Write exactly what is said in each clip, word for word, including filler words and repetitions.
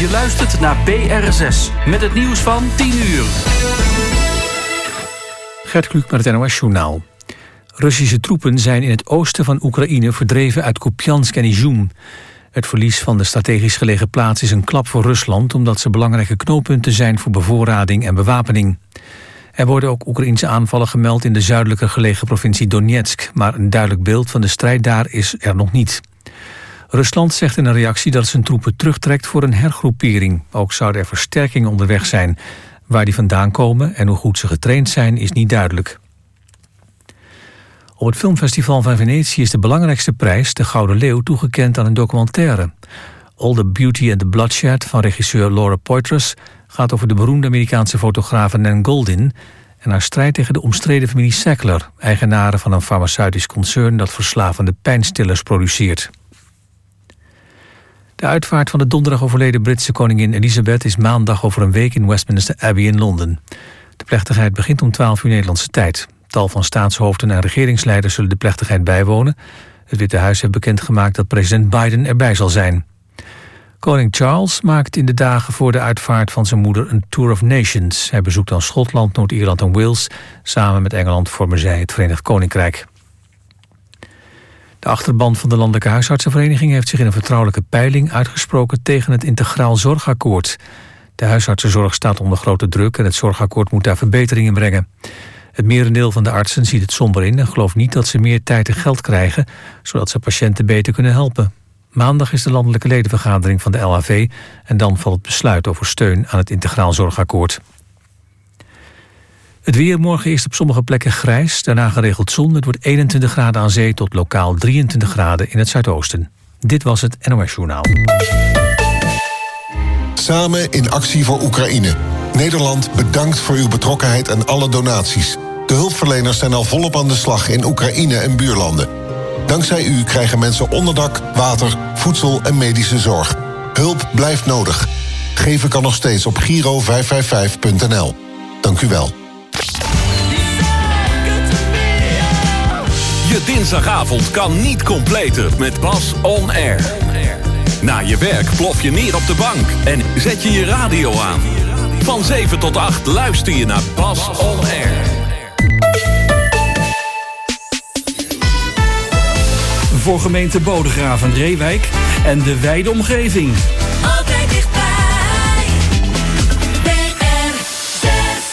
Je luistert naar B R zes met het nieuws van tien uur. Gert Kluk met het N O S-journaal. Russische troepen zijn in het oosten van Oekraïne verdreven uit Kupiansk en Izum. Het verlies van de strategisch gelegen plaats is een klap voor Rusland, omdat ze belangrijke knooppunten zijn voor bevoorrading en bewapening. Er worden ook Oekraïense aanvallen gemeld in de zuidelijker gelegen provincie Donetsk, maar een duidelijk beeld van de strijd daar is er nog niet. Rusland zegt in een reactie dat het zijn troepen terugtrekt voor een hergroepering. Ook zouden er versterkingen onderweg zijn. Waar die vandaan komen en hoe goed ze getraind zijn is niet duidelijk. Op het filmfestival van Venetië is de belangrijkste prijs, de Gouden Leeuw, toegekend aan een documentaire. All the Beauty and the Bloodshed van regisseur Laura Poitras gaat over de beroemde Amerikaanse fotografe Nan Goldin en haar strijd tegen de omstreden familie Sackler, eigenaren van een farmaceutisch concern dat verslavende pijnstillers produceert. De uitvaart van de donderdag overleden Britse koningin Elizabeth is maandag over een week in Westminster Abbey in Londen. De plechtigheid begint om twaalf uur Nederlandse tijd. Tal van staatshoofden en regeringsleiders zullen de plechtigheid bijwonen. Het Witte Huis heeft bekendgemaakt dat president Biden erbij zal zijn. Koning Charles maakt in de dagen voor de uitvaart van zijn moeder een Tour of Nations. Hij bezoekt dan Schotland, Noord-Ierland en Wales. Samen met Engeland vormen zij het Verenigd Koninkrijk. De achterban van de Landelijke Huisartsenvereniging heeft zich in een vertrouwelijke peiling uitgesproken tegen het Integraal Zorgakkoord. De huisartsenzorg staat onder grote druk en het zorgakkoord moet daar verbeteringen brengen. Het merendeel van de artsen ziet het somber in en gelooft niet dat ze meer tijd en geld krijgen, zodat ze patiënten beter kunnen helpen. Maandag is de landelijke ledenvergadering van de L H V en dan valt het besluit over steun aan het Integraal Zorgakkoord. Het weer morgen is op sommige plekken grijs, daarna geregeld zon. Het wordt eenentwintig graden aan zee tot lokaal drieëntwintig graden in het zuidoosten. Dit was het N O S-journaal. Samen in actie voor Oekraïne. Nederland bedankt voor uw betrokkenheid en alle donaties. De hulpverleners zijn al volop aan de slag in Oekraïne en buurlanden. Dankzij u krijgen mensen onderdak, water, voedsel en medische zorg. Hulp blijft nodig. Geven kan nog steeds op Giro vijf vijf vijf punt n l. Dank u wel. Je dinsdagavond kan niet completer met Bas On Air. Na je werk plof je neer op de bank en zet je je radio aan. Van zeven tot acht luister je naar Bas On Air. Voor gemeente Bodegraven, Reewijk en de wijde omgeving. Altijd dichtbij. B R zes.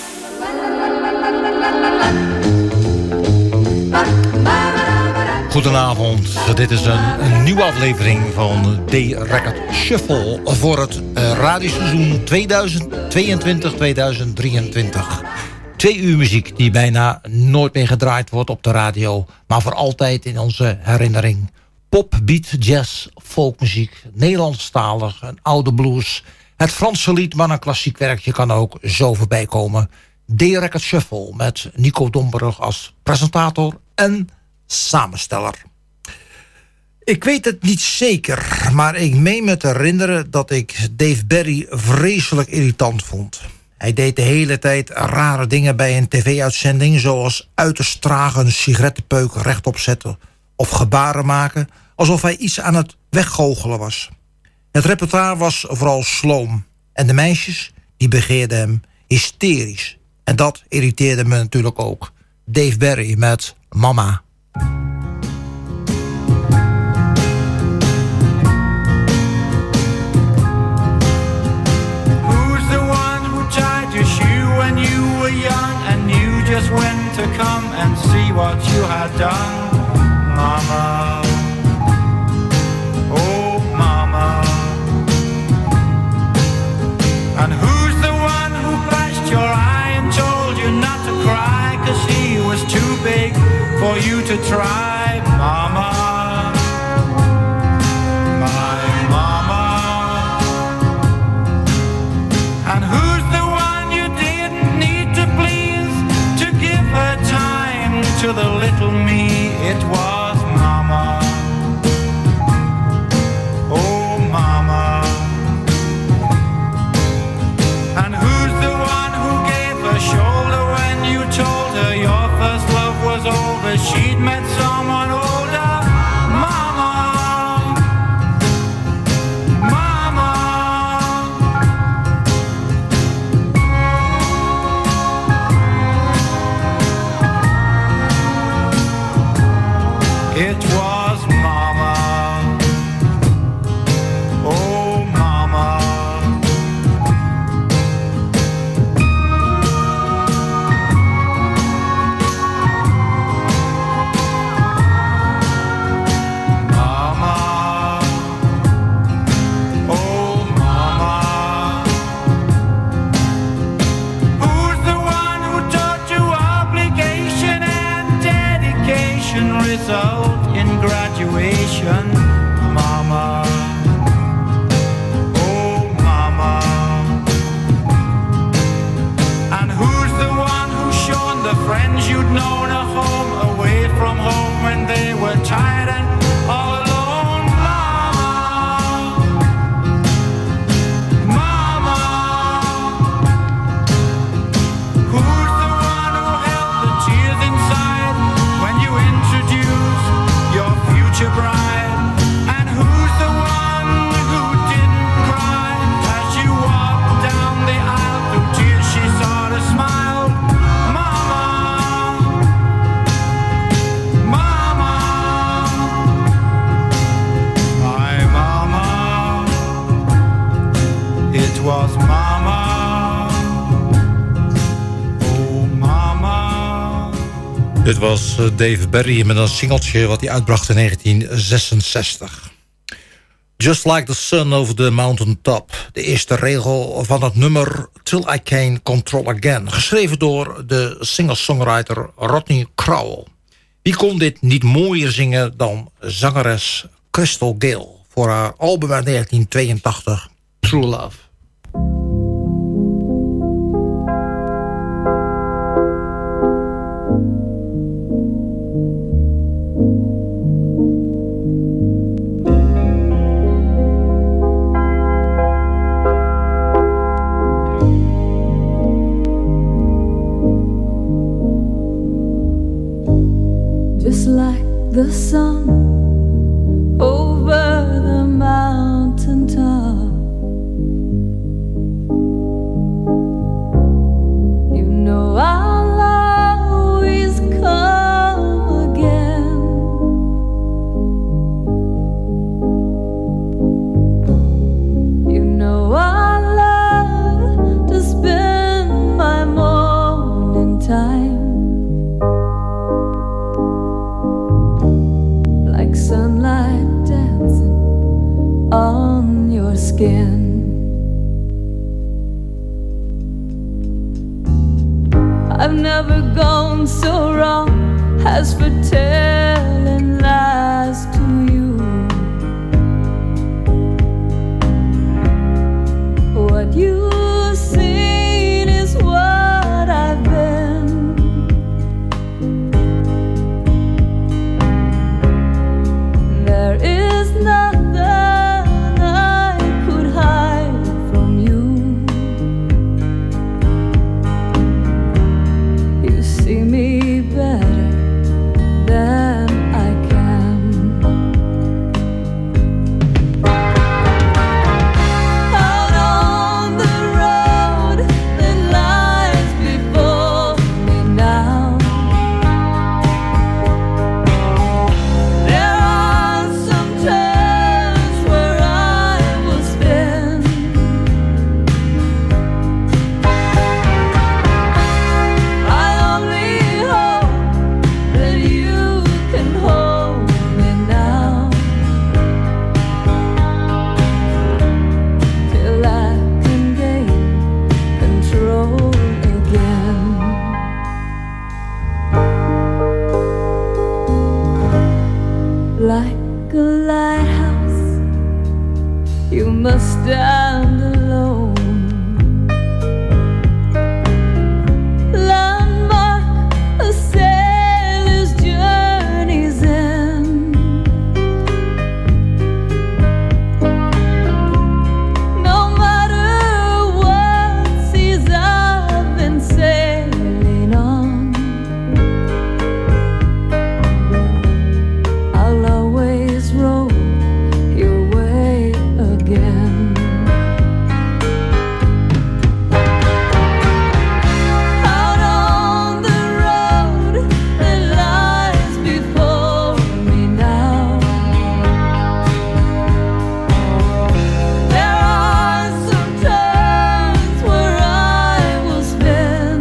Goedenavond, dit is een, een nieuwe aflevering van D-Record Shuffle voor het uh, radioseizoen tweeduizend tweeëntwintig tweeduizend drieëntwintig. Twee uur muziek die bijna nooit meer gedraaid wordt op de radio, maar voor altijd in onze herinnering. Pop, beat, jazz, folkmuziek, Nederlandstalig, een oude blues, het Franse lied, maar een klassiek werkje kan ook zo voorbij komen. D-Record Shuffle met Nico Domburg als presentator en samensteller. Ik weet het niet zeker, maar ik meen me te herinneren dat ik Dave Berry vreselijk irritant vond. Hij deed de hele tijd rare dingen bij een tv-uitzending, zoals uiterst traag een sigarettenpeuk rechtop zetten of gebaren maken, alsof hij iets aan het weggoochelen was. Het repertoire was vooral sloom en de meisjes die begeerden hem hysterisch. En dat irriteerde me natuurlijk ook. Dave Berry met Mama. Just when to come and see what you had done, Mama. Oh, Mama. And who's the one who bashed your eye and told you not to cry, 'cause he was too big for you to try, Mama? My Mama. And who's the one you didn't need to please, to give her time to the little me? It was Mama. Oh, Mama. And who's the one who gave her shoulder when you told her your first love was over? She'd met someone older. was Mama. Oh Mama. Dit was Dave Berry met een singeltje wat hij uitbracht in negentien zesenzestig. Just Like the Sun Over the Mountain Top. De eerste regel van het nummer Till I Can Control Again. Geschreven door de singer-songwriter Rodney Crowell. Wie kon dit niet mooier zingen dan zangeres Crystal Gayle voor haar album uit negentien tweeëntachtig, True Love. Just like the sun over the mountain top, you know I'll always come again. You know I love to spend my morning time sunlight dancing on your skin. I've never gone so wrong as for telling lies to you. What you've seen is what I've been. There is nothing I could hide from you. You see me better than I can. Out on the road that lies before me now, there are some turns where I will spin. I only hope that you can hold me now, till I can gain control again. Like a lighthouse, you must stand alone. Landmark a sailor's journey's end. No matter what seas I've been sailing on, I'll always roll your way again. Out on the road that lies before me now, there are some turns where I will spin.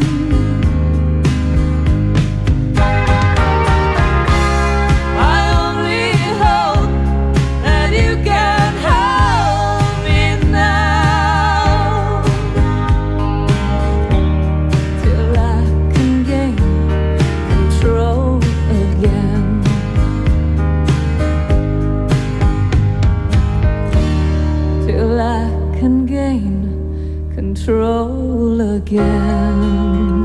I only hope that you can hold me now, till I can gain control again. Till I can gain control again.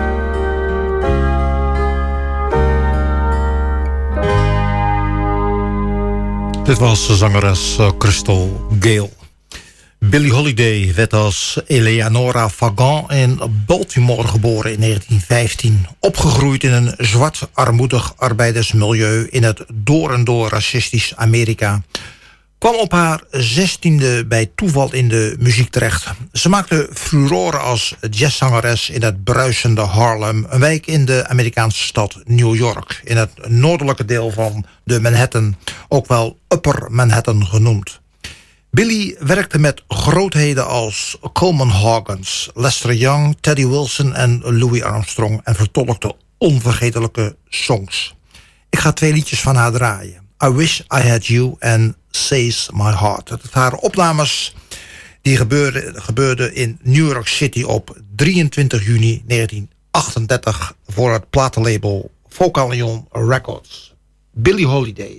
Dit was de zangeres uh, Crystal Gayle. Billie Holiday werd als Eleanora Fagan in Baltimore geboren in negentien vijftien. Opgegroeid in een zwart armoedig arbeidersmilieu in het door en door racistisch Amerika. Kwam op haar zestiende bij toeval in de muziek terecht. Ze maakte furoren als jazzzangeres in het bruisende Harlem, een wijk in de Amerikaanse stad New York, in het noordelijke deel van de Manhattan, ook wel Upper Manhattan genoemd. Billy werkte met grootheden als Coleman Hawkins, Lester Young, Teddy Wilson en Louis Armstrong en vertolkte onvergetelijke songs. Ik ga twee liedjes van haar draaien. I Wish I Had You en Says My Heart. Het waren opnames die gebeurden, gebeurden in New York City op drieëntwintig juni negentien achtendertig voor het platenlabel Vocalion Records. Billie Holiday.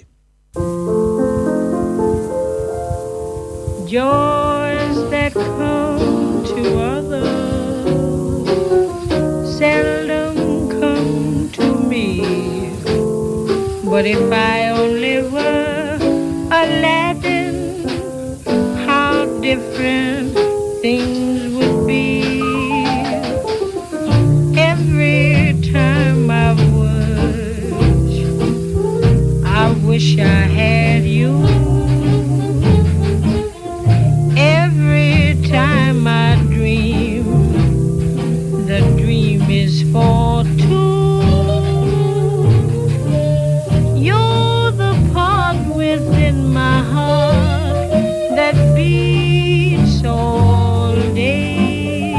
Joys that come to others seldom come to me. But if I only were Aladdin, how different things would be. Every time I wish, I wish I had you. Every time I dream, the dream is for two. You're the part within my heart that beats all day,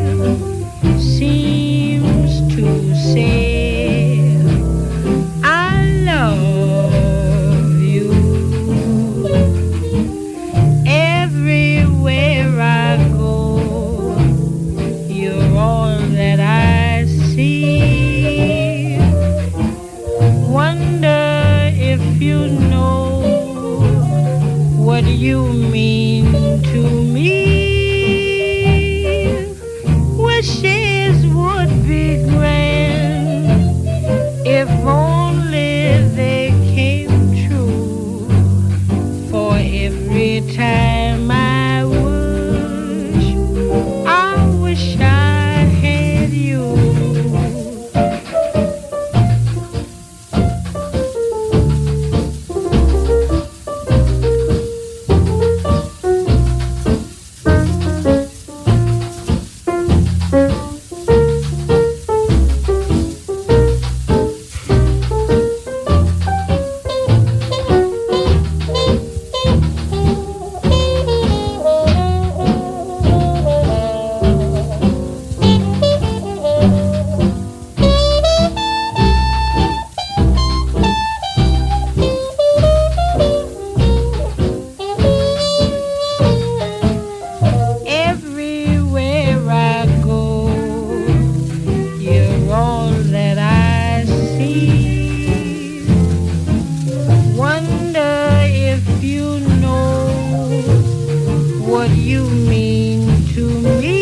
seems to say I love you. Everywhere I go, you're all that I see. Wonder if you know what you mean to me. Wishes would be grand if only they came true. For every time I wish, I wish I had you. Everywhere I go, you're all that I see. Wonder if you know what you mean to me.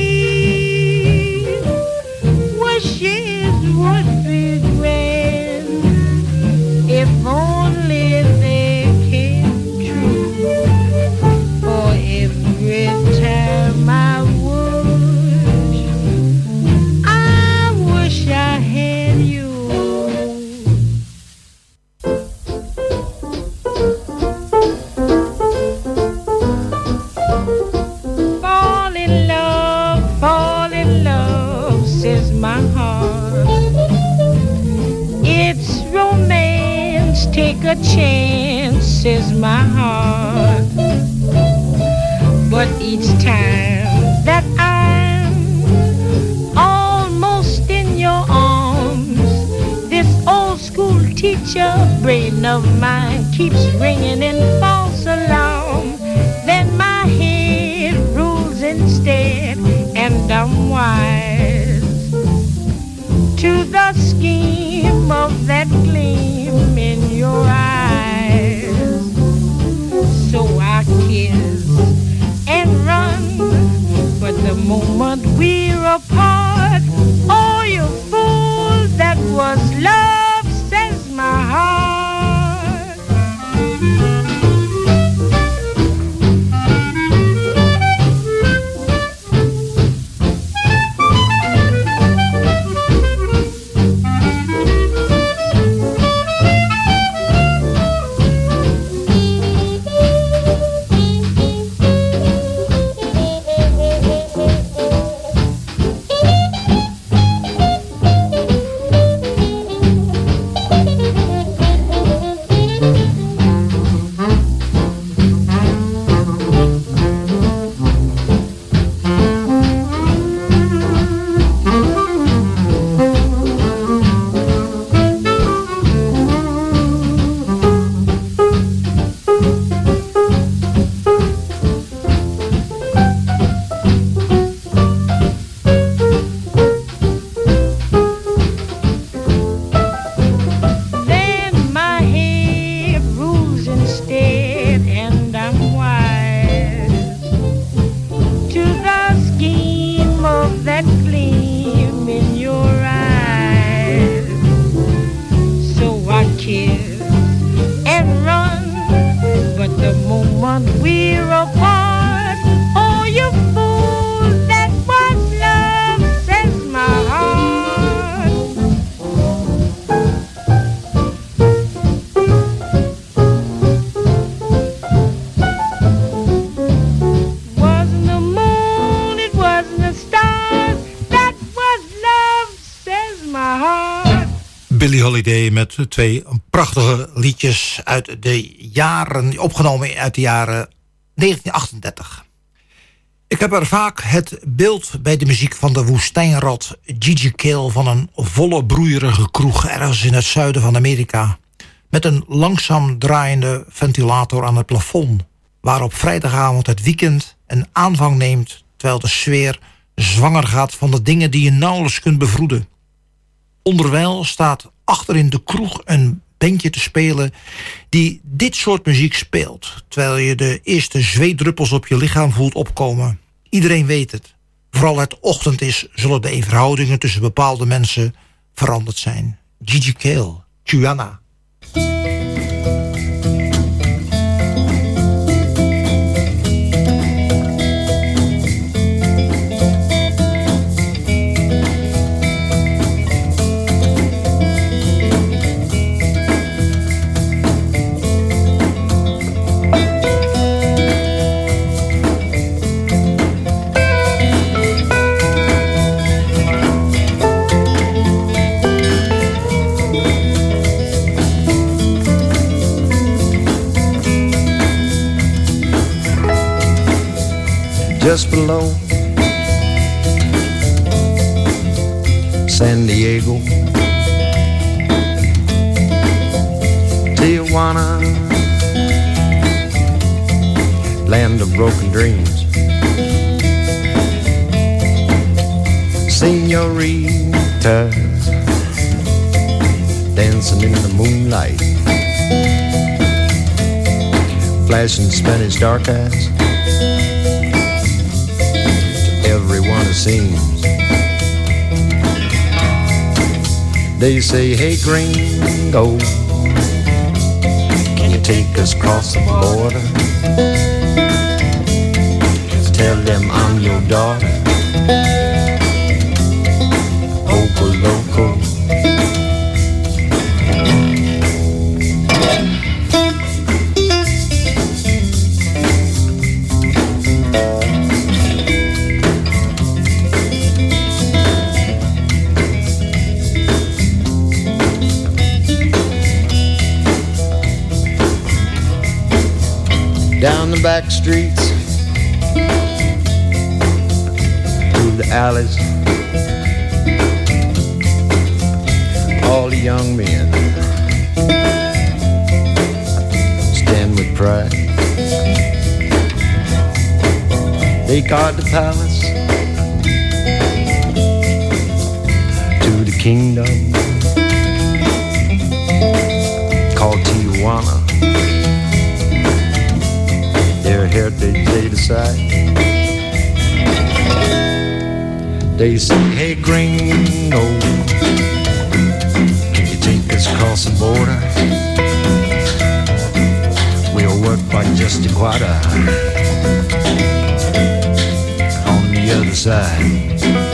Wishes would be grand if only they came true. For every time I wish, I wish I had you. Fall in love, fall in love, says my heart. It's romance, take a chance, says my heart. But each time that I'm almost in your arms, this old school teacher brain of mine keeps ringing in false alarm. Then my head rules instead, and I'm wise to the scheme of that gleam in your eyes. So I kiss and run, but the moment we're apart, oh, you fool, that was love, says my heart. Billie Holiday met twee prachtige liedjes uit de jaren, opgenomen uit de jaren negentien achtendertig. Ik heb er vaak het beeld bij de muziek van de woestijnrat Gigi Cale van een volle broeierige kroeg ergens in het zuiden van Amerika, met een langzaam draaiende ventilator aan het plafond, waar op vrijdagavond het weekend een aanvang neemt, terwijl de sfeer zwanger gaat van de dingen die je nauwelijks kunt bevroeden. Onderwijl staat achter in de kroeg een bandje te spelen die dit soort muziek speelt, terwijl je de eerste zweetdruppels op je lichaam voelt opkomen. Iedereen weet het. Vooral het ochtend is, zullen de verhoudingen tussen bepaalde mensen veranderd zijn. Gigi Cale, Juana. Just below San Diego, Tijuana, land of broken dreams. Señoritas dancing in the moonlight, flashing Spanish dark eyes. Everyone it seems. They say, hey gringo, can you take us across the border? Tell them I'm your daughter. Oco loco. Down the back streets, through the alleys, all the young men stand with pride. They guard the palace to the kingdom called Tijuana. Their heritage they decide. They say, hey gringo, can you take us across the border? We'll work by just a quota on the other side.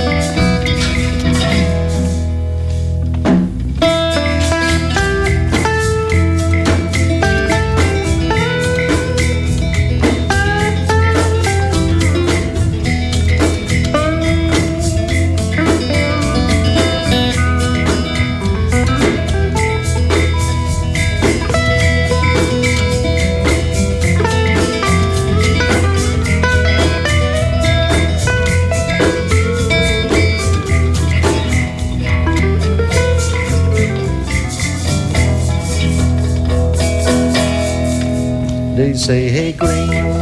They say, hey gringo,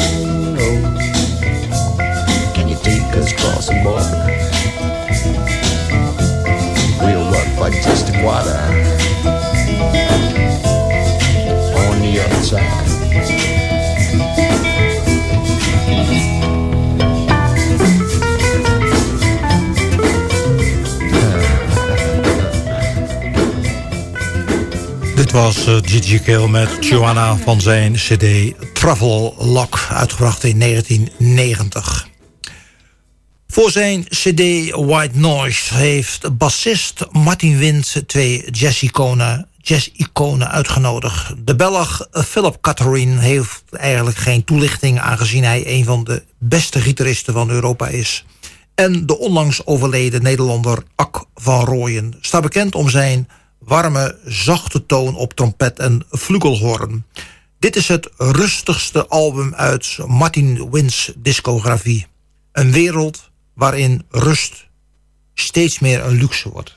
can you take us across the border? We'll work for just a quarter on the other side. Dit was uh, Gigi Cale met Juana van zijn cd Travel Lock, uitgebracht in negentien negentig. Voor zijn cd White Noise heeft bassist Martin Wind twee jazz-iconen jazz-iconen uitgenodigd. De Belg Philip Catherine heeft eigenlijk geen toelichting, aangezien hij een van de beste gitaristen van Europa is. En de onlangs overleden Nederlander Ak van Rooyen staat bekend om zijn warme, zachte toon op trompet en flugelhorn. Dit is het rustigste album uit Martin Wins discografie. Een wereld waarin rust steeds meer een luxe wordt.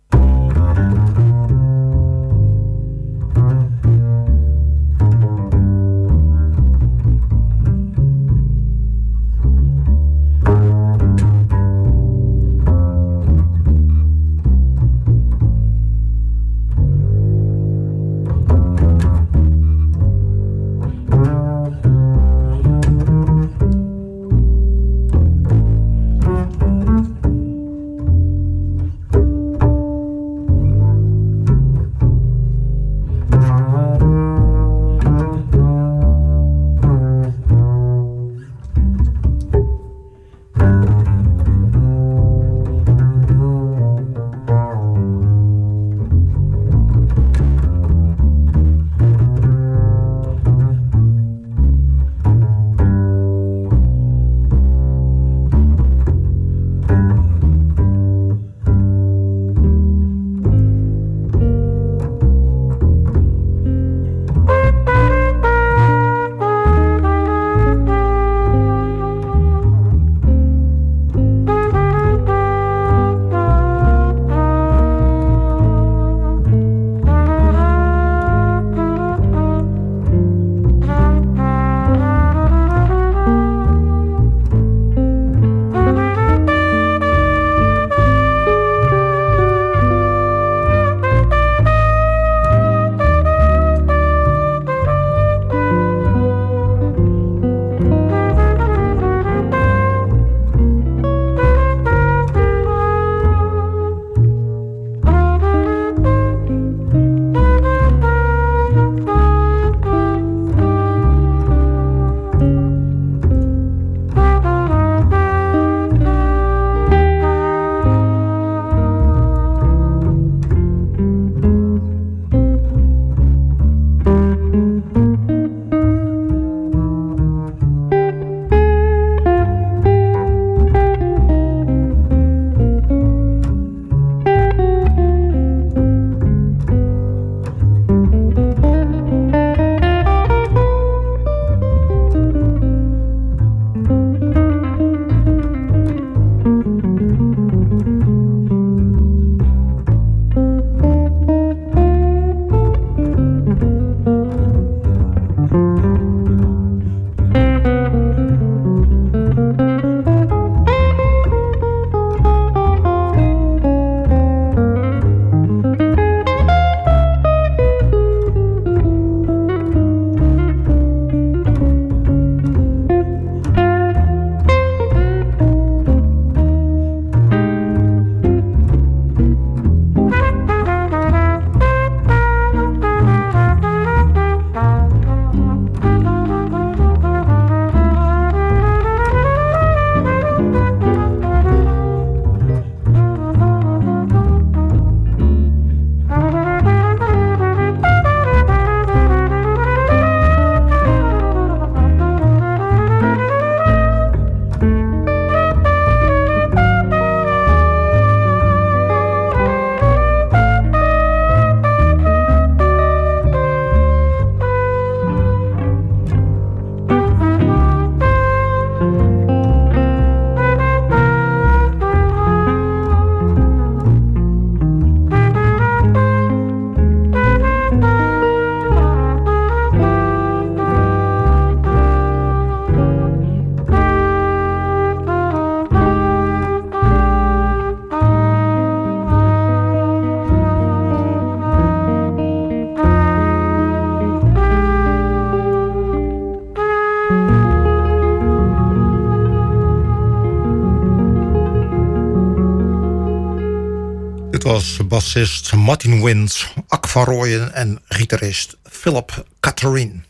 Dit was bassist Martin Wins, Ak van Rooyen en gitarist Philip Catherine.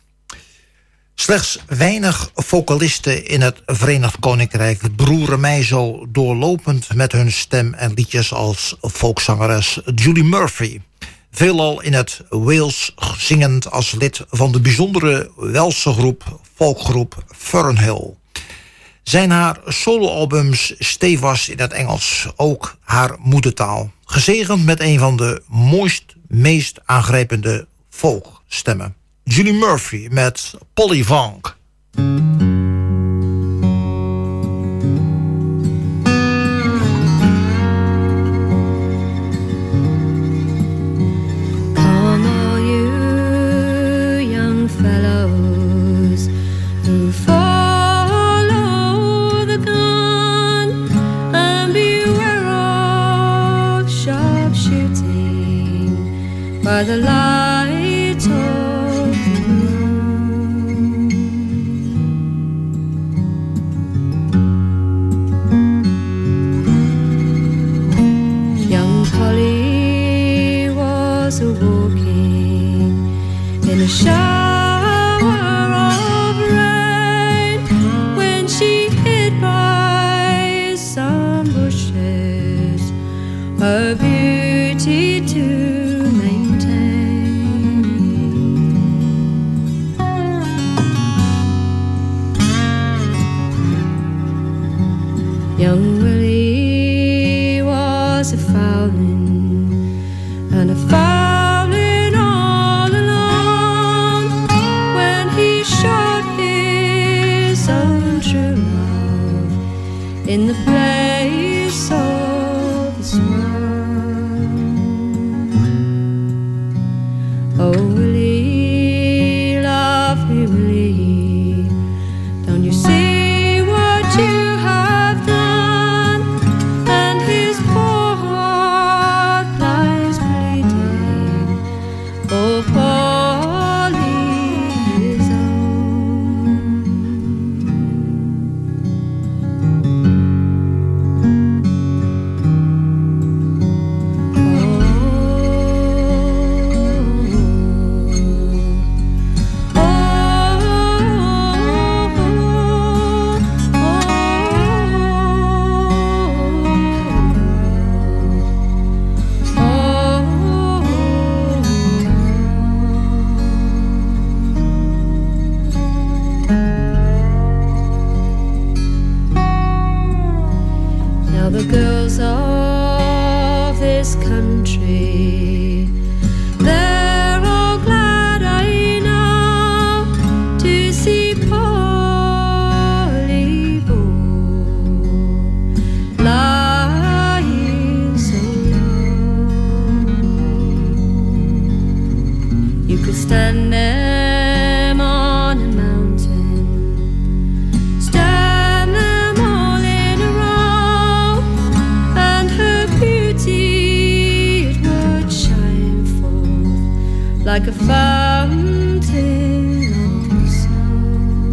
Slechts weinig vocalisten in het Verenigd Koninkrijk beroeren mij zo doorlopend met hun stem en liedjes als folkzangeres Julie Murphy. Veelal in het Wales zingend als lid van de bijzondere Welse groep, folkgroep Fernhill. Zijn haar soloalbums stevast in het Engels, ook haar moedertaal. Gezegend met een van de mooist meest aangrijpende folkstemmen. Julie Murphy met Polly Vonk. By the light of the moon, young Polly was a-walking in a shower of rain when she hid by some bushes, her beauty to young Willie was a fowling and a fowling all alone when he showed his own true love in the place of the swan. Oh Willie, lovely Willie, don't you see what you have done? The girls of this country, they're all glad I know to see Polly Vaughn lying so low. You could stand them on a mountain, stand them all in a row, it would shine forth like a fountain of snow.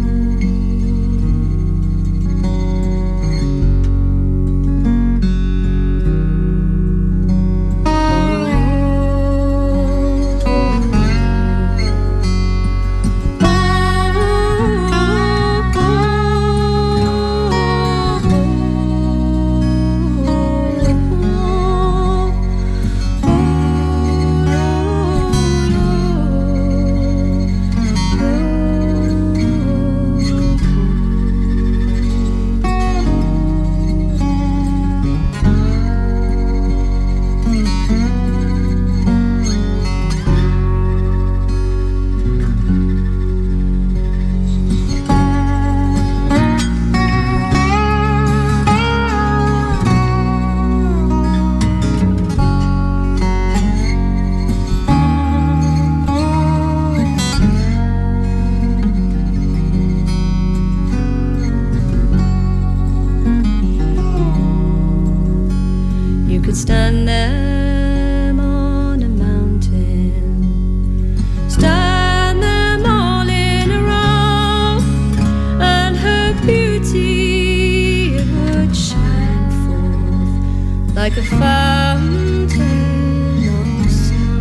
Stand them on a mountain, stand them all in a row, and her beauty would shine forth like a fountain of snow.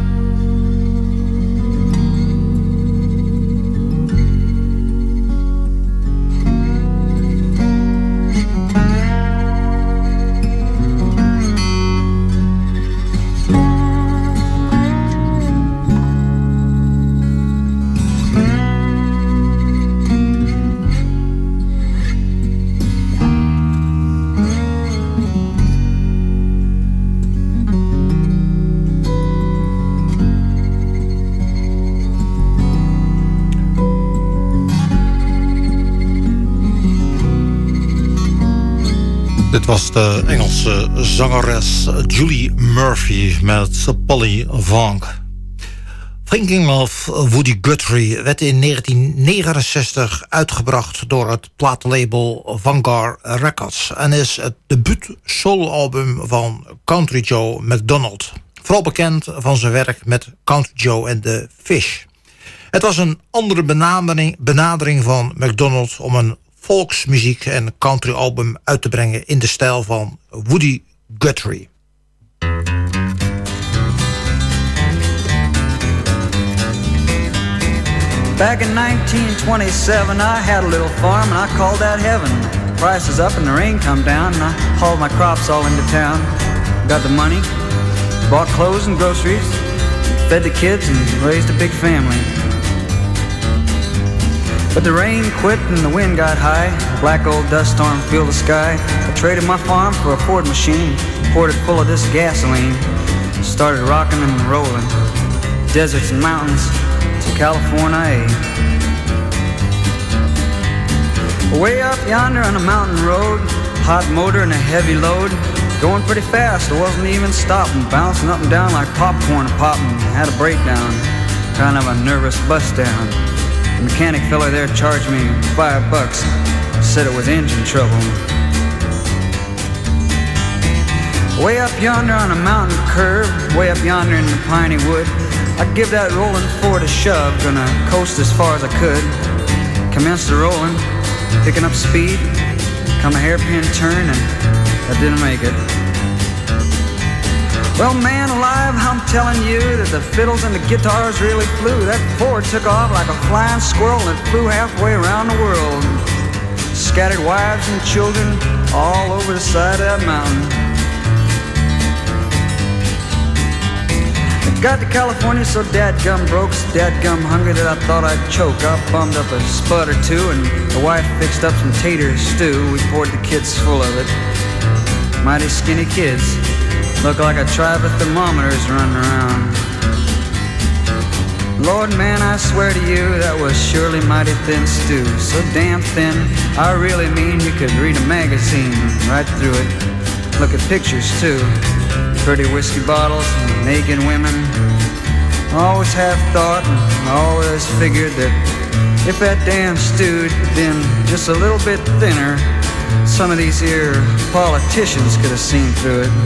Dit was de Engelse zangeres Julie Murphy met Polly Vonk. Thinking of Woody Guthrie werd in negentien negenenzestig uitgebracht door het platenlabel Vanguard Records en is het debuut soloalbum van Country Joe McDonald. Vooral bekend van zijn werk met Country Joe and the Fish. Het was een andere benadering, benadering van McDonald om een volksmuziek en country album uit te brengen in de stijl van Woody Guthrie. Back in nineteen twenty-seven I had a little farm and I called that heaven. Prices up and the rain come down and I hauled my crops all into town. Got the money, bought clothes and groceries, fed the kids and raised a big family. But the rain quit and the wind got high. A black old dust storm filled the sky. I traded my farm for a Ford machine, poured it full of this gasoline, started rocking and rolling, deserts and mountains to California. Way up yonder on a mountain road, hot motor and a heavy load, going pretty fast, I wasn't even stopping, bouncing up and down like popcorn popping. Had a breakdown, kind of a nervous bust down. The mechanic fella there charged me five bucks, said it was engine trouble. Way up yonder on a mountain curve, way up yonder in the piney wood, I'd give that rolling Ford a shove, gonna coast as far as I could. Commenced the rolling, picking up speed, come a hairpin turn and I didn't make it. Well, man alive, I'm telling you that the fiddles and the guitars really flew. That Ford took off like a flying squirrel and flew halfway around the world. Scattered wives and children all over the side of that mountain. I got to California so dadgum broke, so dadgum hungry that I thought I'd choke. I bummed up a spud or two and the wife fixed up some tater stew. We poured the kids full of it. Mighty skinny kids. Look like a tribe of thermometers running around. Lord, man, I swear to you, that was surely mighty thin stew. So damn thin, I really mean you could read a magazine right through it. Look at pictures, too. Pretty whiskey bottles and naked women. Always have thought and always figured that if that damn stew'd been just a little bit thinner, some of these here politicians could have seen through it.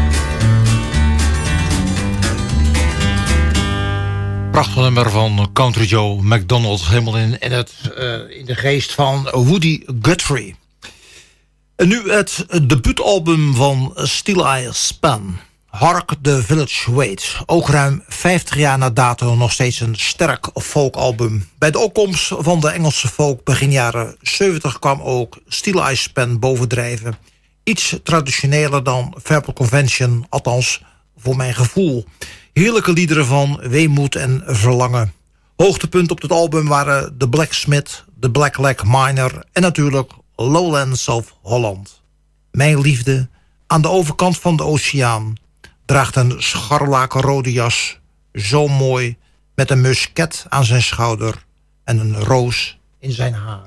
Prachtig nummer van Country Joe McDonald, helemaal in, in, het, uh, in de geest van Woody Guthrie. En nu het debuutalbum van Steel Eye Span, Hark the Village Waits. Ook ruim vijftig jaar na dato nog steeds een sterk folkalbum. Bij de opkomst van de Engelse folk begin jaren zeventig kwam ook Steel Eye Span bovendrijven. Iets traditioneler dan Verbal Convention, althans voor mijn gevoel. Heerlijke liederen van weemoed en verlangen. Hoogtepunt op het album waren The Blacksmith, The Black Leg Miner en natuurlijk Lowlands of Holland. Mijn liefde aan de overkant van de oceaan draagt een scharlakenrode jas, zo mooi, met een musket aan zijn schouder en een roos in zijn haar.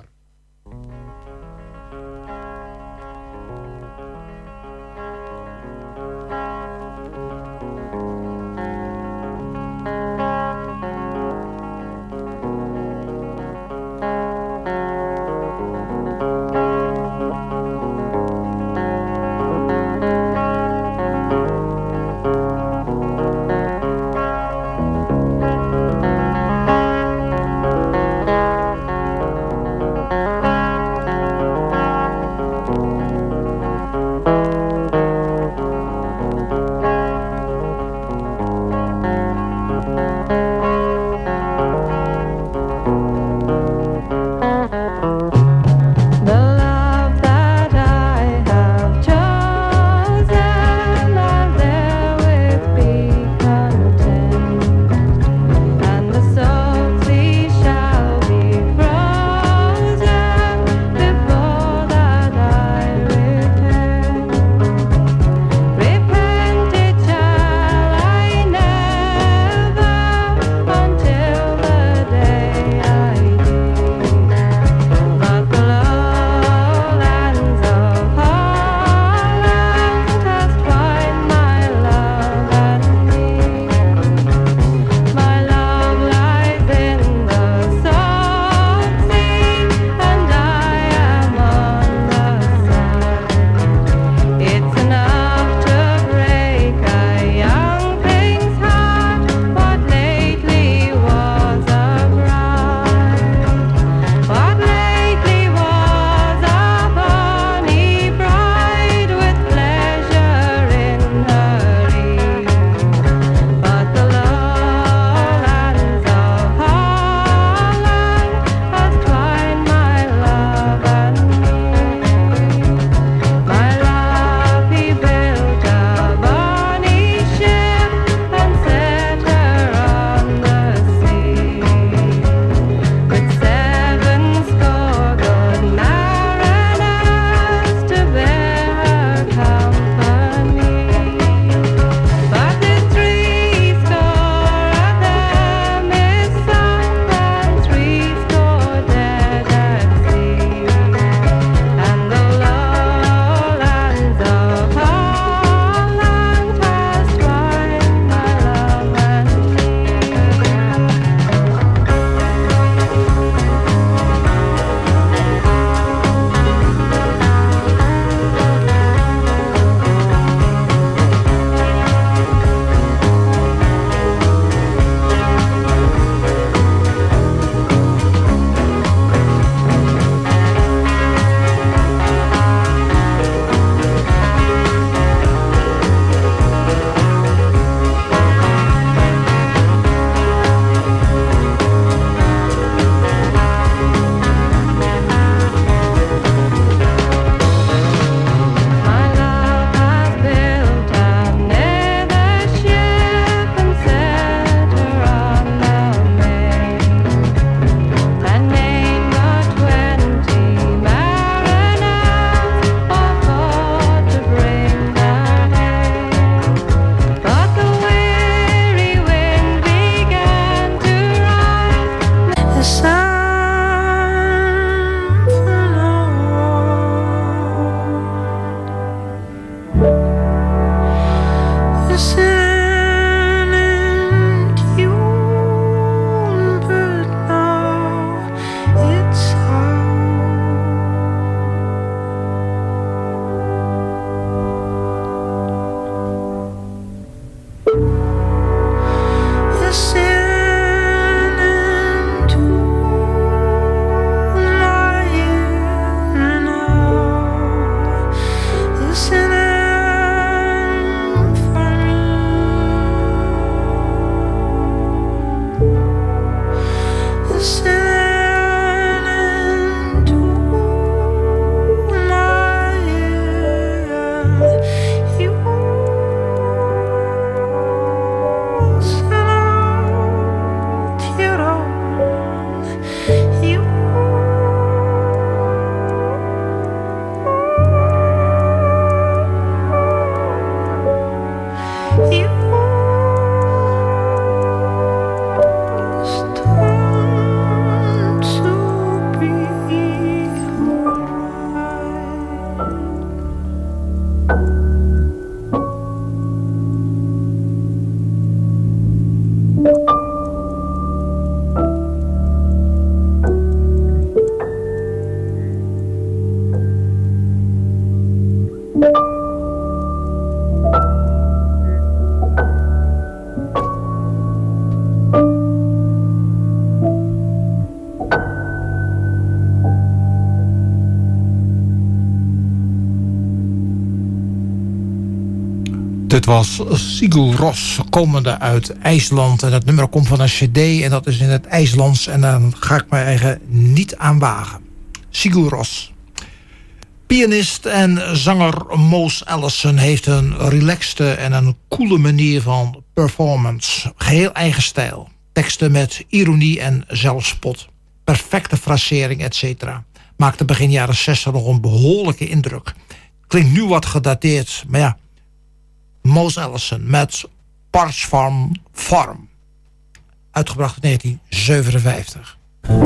Dit was Sigur Rós, komende uit IJsland. En dat nummer komt van een cd en dat is in het IJslands. En dan ga ik mijn eigen niet aan wagen. Sigur Rós. Pianist en zanger Mose Allison heeft een relaxte en een coole manier van performance. Geheel eigen stijl. Teksten met ironie en zelfspot. Perfecte frasering, et cetera. Maakte begin jaren zestig nog een behoorlijke indruk. Klinkt nu wat gedateerd, maar ja. Mose Allison met Parch Farm Farm. Uitgebracht in negentien zevenenvijftig.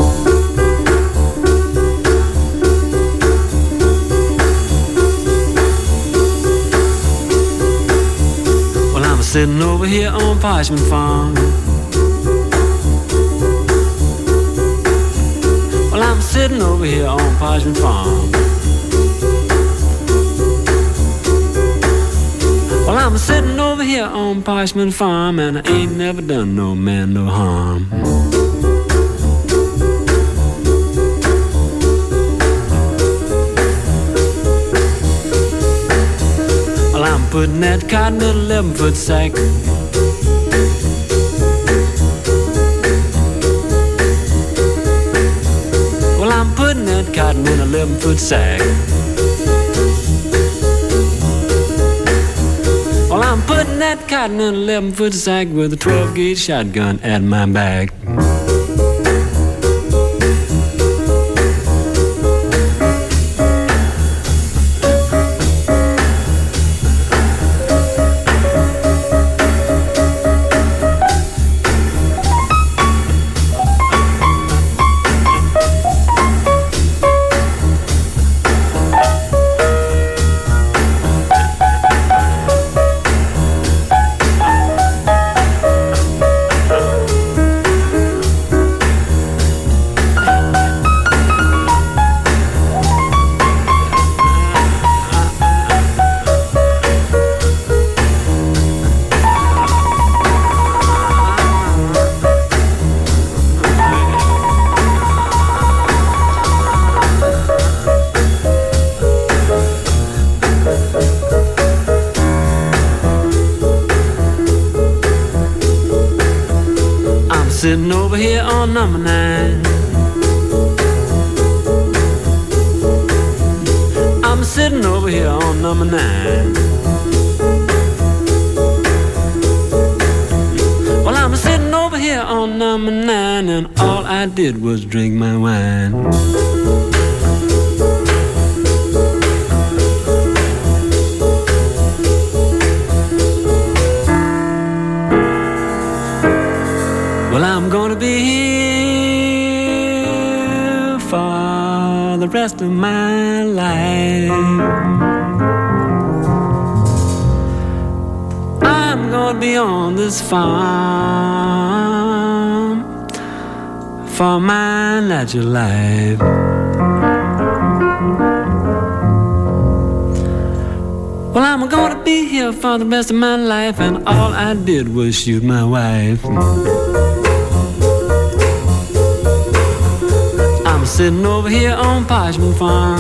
Well, I'm sitting over here on Parchment Farm. Well, I'm sitting over here on Parchment Farm. Well, I'm sitting over here on Parchment Farm, and I ain't never done no man no harm. Well, I'm putting that cotton in an eleven-foot sack. Well, I'm putting that cotton in an eleven-foot sack. Well, I'm putting that cotton in an eleven-foot sack with a twelve-gauge shotgun at my back. Sitting over here on number nine. I'm sitting over here on number nine. Well, I'm sitting over here on number nine, and all I did was drink my wine. Well, I'm gonna be here for the rest of my life. I'm gonna be on this farm for my natural life. Well, I'm gonna be here for the rest of my life, and all I did was shoot my wife. Sitting over here on Parchment Farm.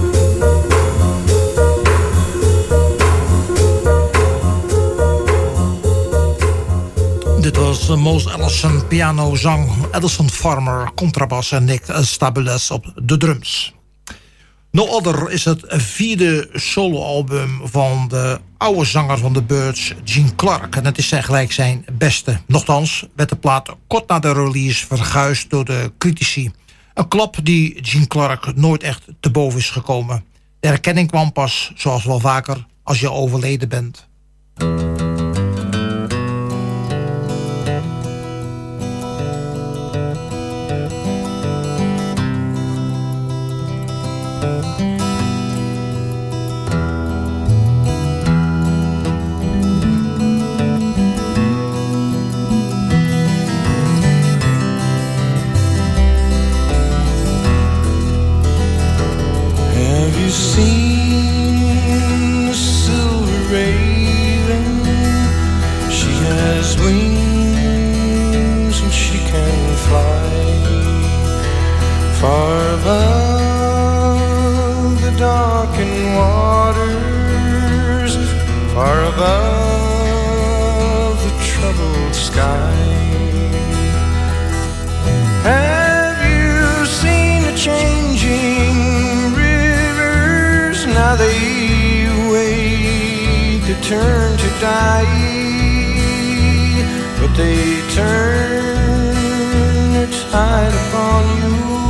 Dit was Mose Allison, piano, zang, Addison Farmer, contrabas en Nick Stabules op de drums. No Other is het vierde soloalbum van de oude zanger van The Byrds, Gene Clark. En het is gelijk zijn beste. Nochtans werd de plaat kort na de release verguisd door de critici. Een klap die Gene Clark nooit echt te boven is gekomen. De herkenning kwam pas, zoals wel vaker, als je overleden bent. Seen the silver raven, she has wings and she can fly far above the darkened waters, far above Now they wait to turn to die, but they turn the tide upon you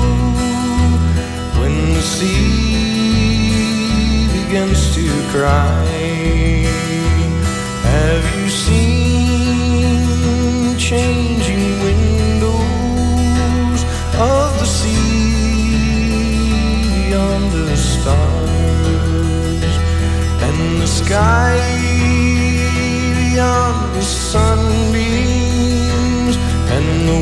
when the sea begins to cry. Have you seen changing windows of the sea beyond the stars, and the sky beyond the sunbeams, and the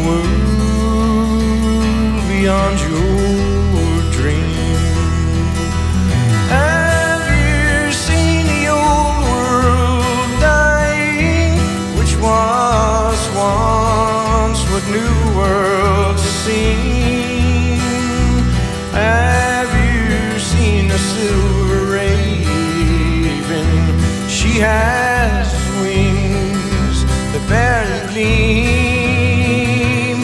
world beyond your dream? Have you seen the old world dying, which was once what new world seen? Have you seen a silver raven? She has wings that barely gleam.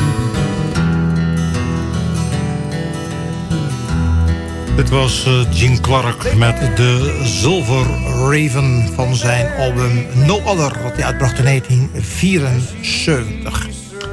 Dit was uh, Gene Clark met de Silver Raven van zijn album No Other, dat hij uitbracht in negentien vierenzeventig.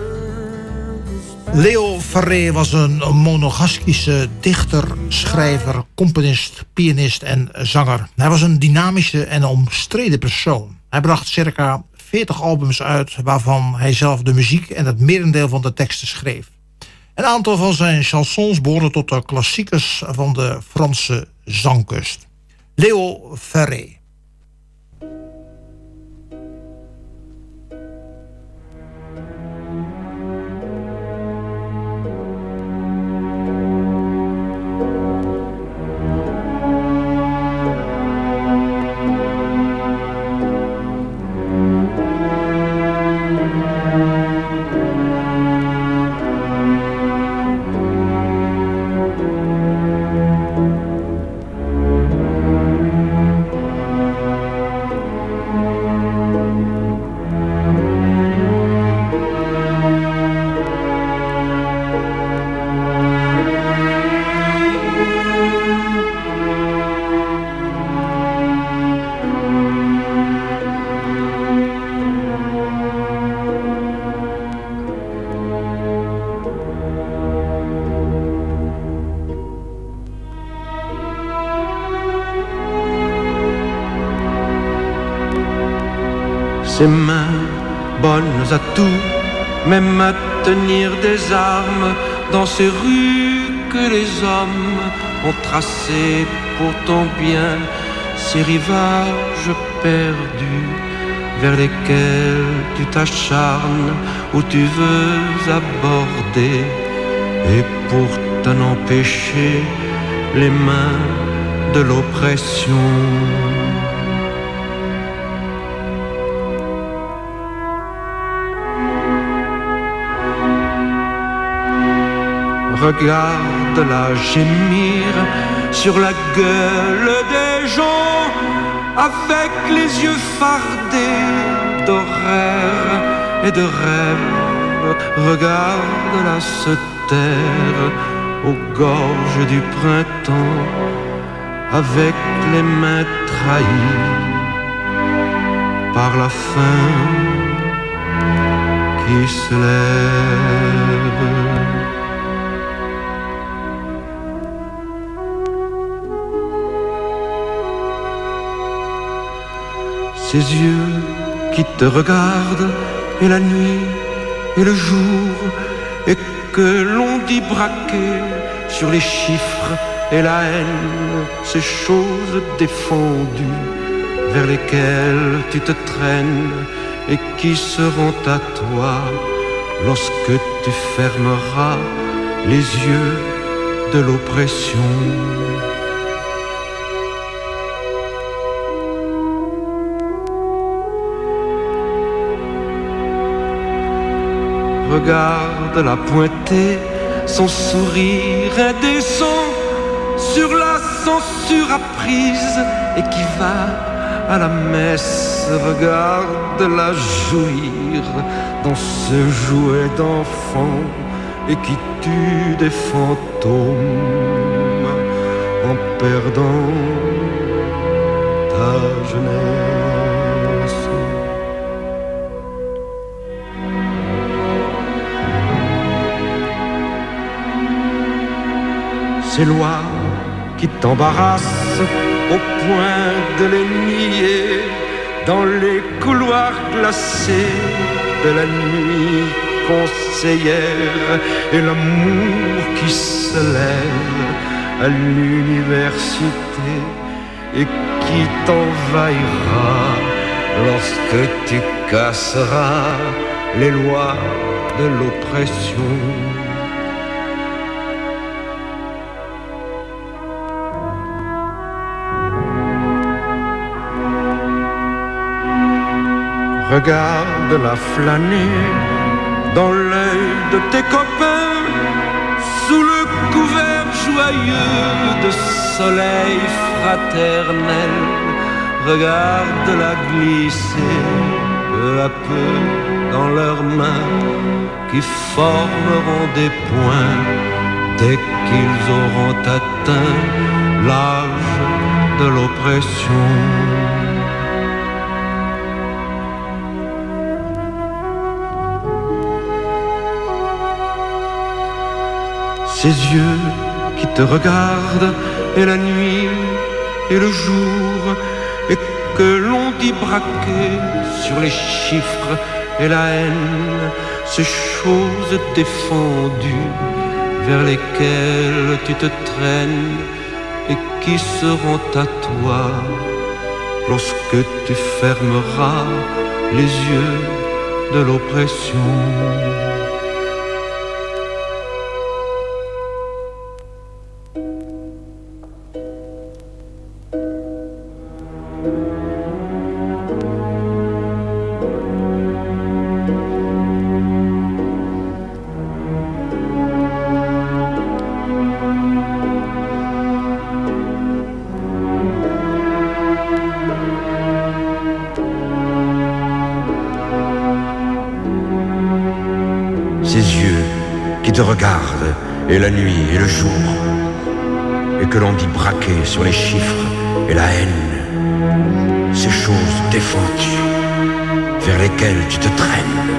Leo Ferré was een monogastische dichter, schrijver, componist, pianist en zanger. Hij was een dynamische en omstreden persoon. Hij bracht circa veertig albums uit, waarvan hij zelf de muziek en het merendeel van de teksten schreef. Een aantal van zijn chansons behoren tot de klassiekers van de Franse zangkunst. Leo Ferré. Ses mains, bonnes à tout, même à tenir des armes dans ces rues que les hommes ont tracées pour ton bien, ces rivages perdus vers lesquels tu t'acharnes, où tu veux aborder, et pour t'en empêcher les mains de l'oppression. Regarde-la gémir sur la gueule des gens, avec les yeux fardés d'horaires et de rêves. Regarde-la se taire aux gorges du printemps, avec les mains trahies par la faim qui se lève. Ces yeux qui te regardent, et la nuit et le jour, et que l'on dit braquer sur les chiffres et la haine, ces choses défendues vers lesquelles tu te traînes, et qui seront à toi lorsque tu fermeras les yeux de l'oppression. Regarde-la pointer son sourire indécent sur la censure apprise et qui va à la messe. Regarde-la jouir dans ce jouet d'enfant et qui tue des fantômes. en perdant ta jeunesse. Ces lois qui t'embarrassent au point de les nier dans les couloirs glacés de la nuit conseillère, et l'amour qui se lève à l'université et qui t'envahira lorsque tu casseras les lois de l'oppression. Regarde-la flâner dans l'œil de tes copains, sous le couvert joyeux de soleil fraternel. Regarde-la glisser peu à peu dans leurs mains, qui formeront des points dès qu'ils auront atteint l'âge de l'oppression. Ces yeux qui te regardent et la nuit et le jour, et que l'on dit braquer sur les chiffres et la haine, ces choses défendues vers lesquelles tu te traînes et qui seront à toi lorsque tu fermeras les yeux de l'oppression. Te regarde et la nuit et le jour, et que l'on dit braquer sur les chiffres et la haine, ces choses défendues vers lesquelles tu te traînes.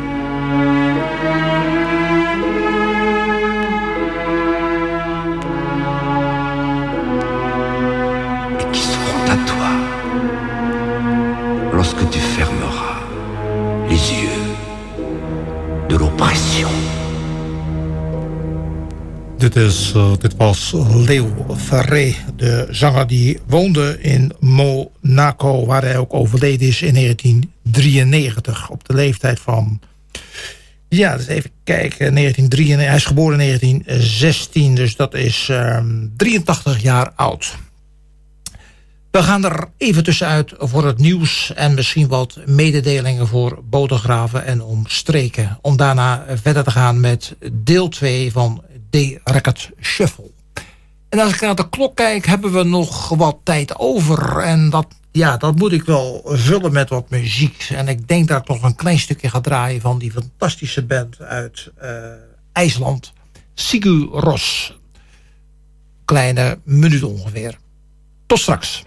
Et qui seront à toi lorsque tu fermeras les yeux de l'oppression. Dit, is, uh, dit was Léo Ferré, de zanger die woonde in Monaco, waar hij ook overleden is in negentien drieënnegentig. Op de leeftijd van, ja, dus even kijken, negentien drieënnegentig, hij is geboren in negentien zestien, dus dat is um, drieëntachtig jaar oud. We gaan er even tussenuit voor het nieuws en misschien wat mededelingen voor bodegraven en omstreken. Om daarna verder te gaan met deel twee van D-Record Shuffle. En als ik naar de klok kijk, hebben we nog wat tijd over. En dat, ja, dat moet ik wel vullen met wat muziek. En ik denk dat ik nog een klein stukje ga draaien van die fantastische band uit uh, IJsland. Sigur Rós. Kleine minuut ongeveer. Tot straks.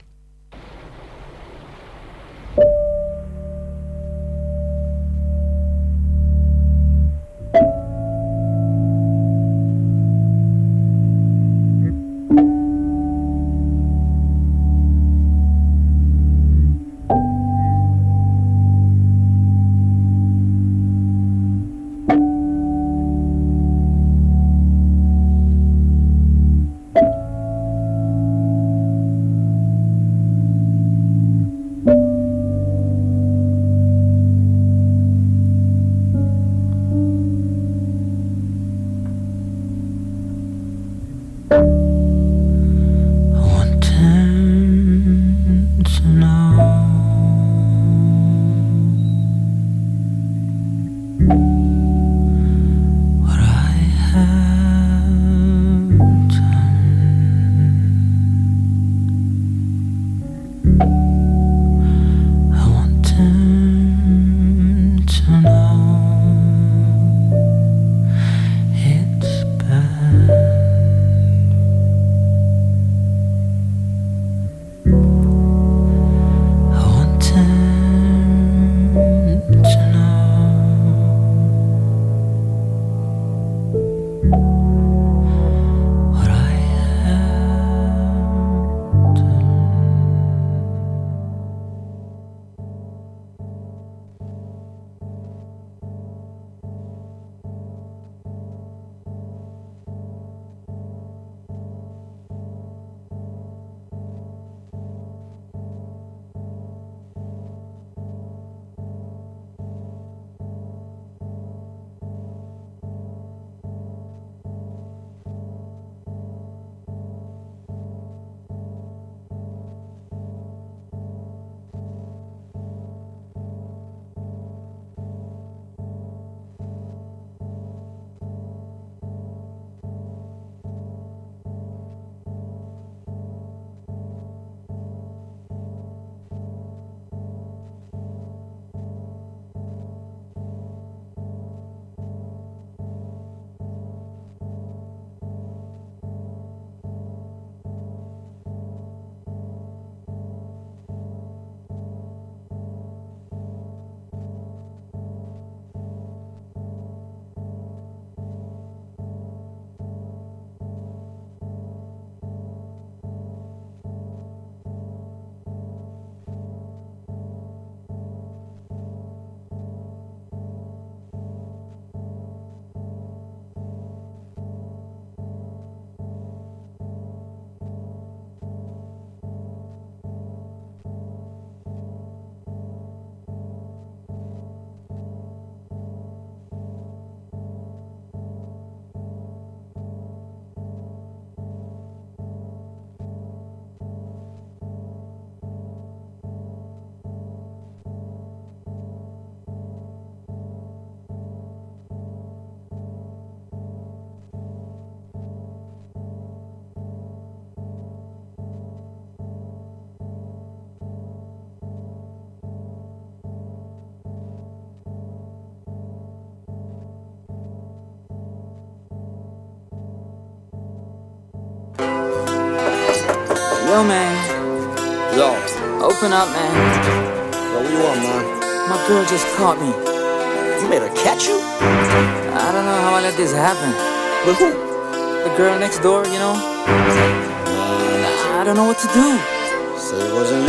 Yo, man. Yo. Open up, man. Yo, what you want, man? My girl just caught me. You made her catch you? I don't know how I let this happen. With who? The girl next door, you know? I don't know what to do. Say it wasn't